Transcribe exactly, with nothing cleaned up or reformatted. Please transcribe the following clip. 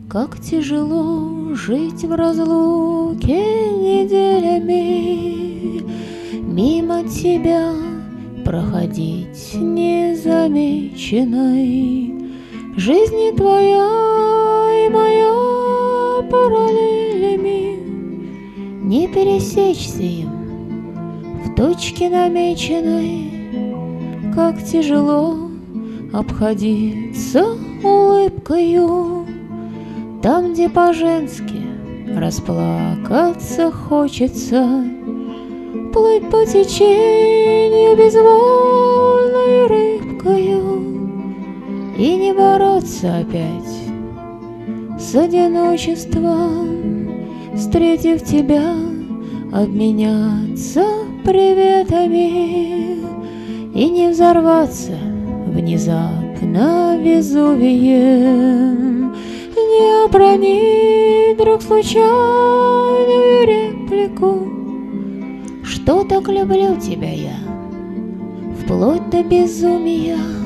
Как тяжело жить в разлуке неделями, мимо тебя проходить незамеченной. Жизнь не твоя и моя параллелями, не пересечься им в точке намеченной. Как тяжело обходиться улыбкою там, где по-женски расплакаться хочется, плыть по течению безвольной рыбкою и не бороться опять с одиночеством, встретив тебя, обменяться приветами и не взорваться внезапно Везувием, не обронить вдруг случайную реплику, что так люблю тебя я, вплоть до безумия.